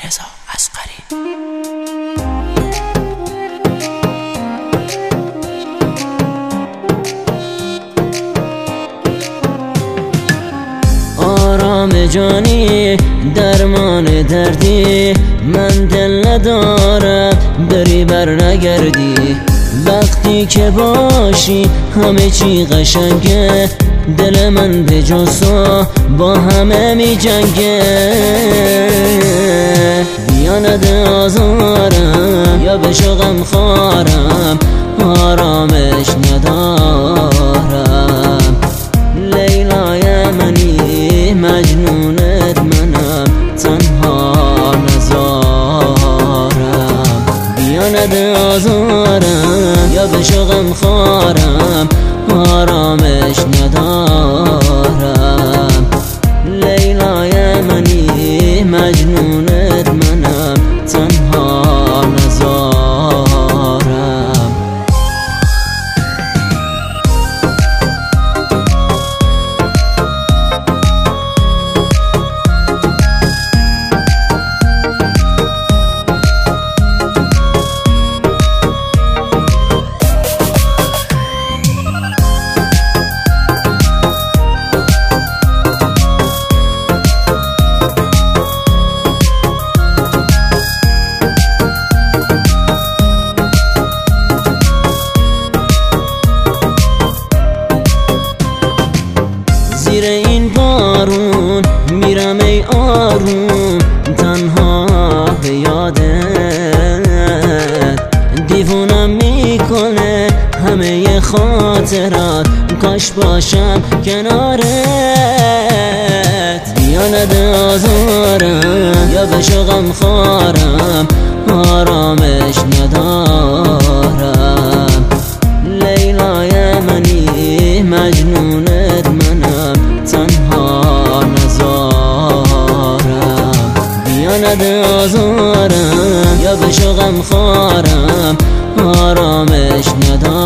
علیرضا اصغری. آرام جانی درمان دردی، من دل ندارم بری بر نگردی. وقتی که باشی همه چی قشنگه، دل من به جز تو با همه می جنگه. بیا نده آزارم یا بشو غم خوارم، آرامش ندارم. لیلای منی مجنونت منم، تنها نزارم. بیا نده آزارم یا بشو غم خوارم، آرامش ندارم. لیلای منی مجنونت منم، تنها نزارم. زیر این بارون میرم ای آروم، تنها به یادت. دیوونم میکنه همه خاطرات، کاش باشم کنارت. بیا نده آزارم یا بشو غم خوارم، آرامش ندارم. لیلای منی مجنونت منم، تنها نزارم. بیا نده آزارم یا بشو غم خوارم، آرامش ندارم.